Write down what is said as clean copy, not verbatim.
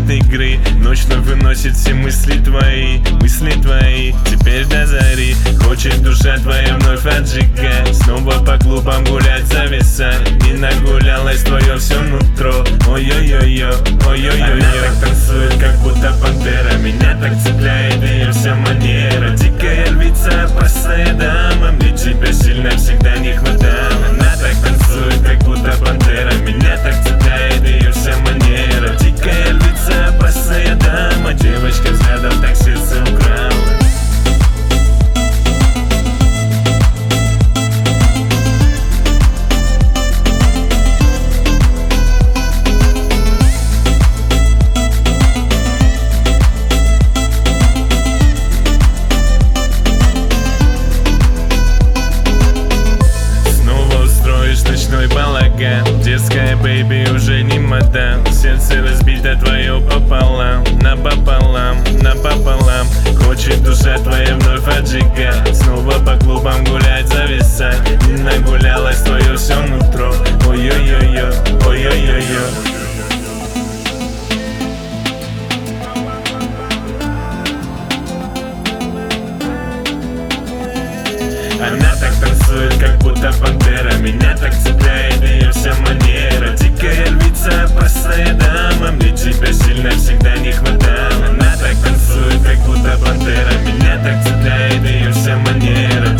этой игры. Ночь вновь выносит все мысли твои, теперь до зари. Хочет душа твоя вновь отжигать, снова по клубам гулять, зависать. Не нагулялось твое все нутро. Ой-ой-ой-ой, ой-ой-ой. Она так танцует, как будто пантера. Меня так цепляет ее вся манера. Дикая львица по следам, а мне тебя сильно всегда не хватало. Она так танцует, как будто пантера. Меня так цепляет ее вся манера. Дикая львица по следам, а девочка взглядом так сердце украла. Ночной балаган, детская бэйби уже не мадам. Сердце разбито твое пополам, напополам. Хочет душа твоя вновь отжигать, снова по клубам гулять, зависать. Не нагулялось твое все нутро. Ой-ой-ой-ой, ой-ой-ой-ой. Она так танцует, как будто пантера. Меня так цепляет ее вся манера. Дикая львица по следам, а мне тебя сильно всегда не хватало. Она так танцует, как будто пантера. Меня так цепляет ее вся манера.